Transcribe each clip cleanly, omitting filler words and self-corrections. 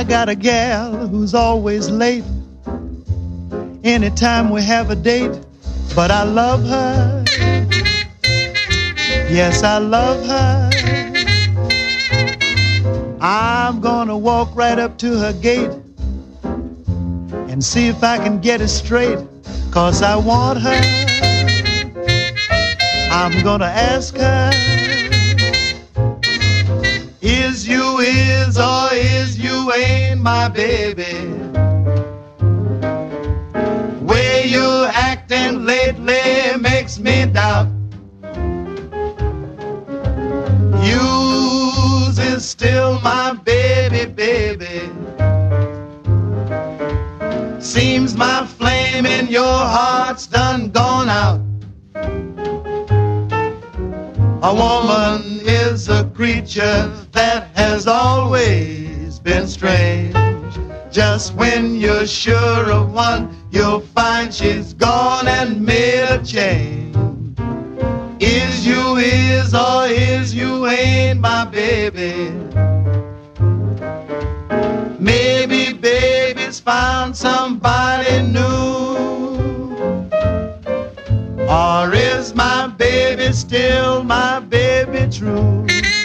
I got a gal who's always late anytime we have a date, but I love her. Yes, I love her. I'm gonna walk right up to her gate and see if I can get it straight, 'cause I want her. I'm gonna ask her, is you is or is you ain't my baby? Way you acting lately makes me doubt. You's is still my baby, baby. Seems my flame in your heart's done gone out. A woman is a creature that has always been strange. Just when you're sure of one, you'll find she's gone and made a change. Is you is or is you ain't my baby? Maybe baby's found somebody new. Or is my baby still my baby true?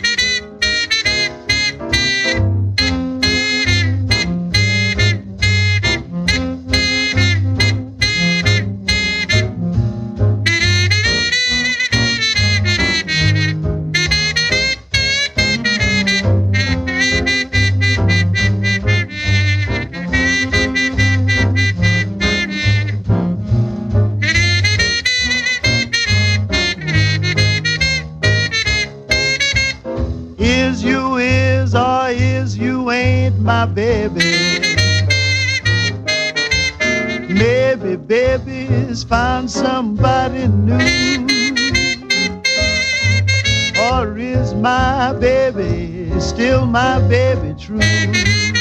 My baby, maybe baby's found somebody new. Or is my baby still my baby true?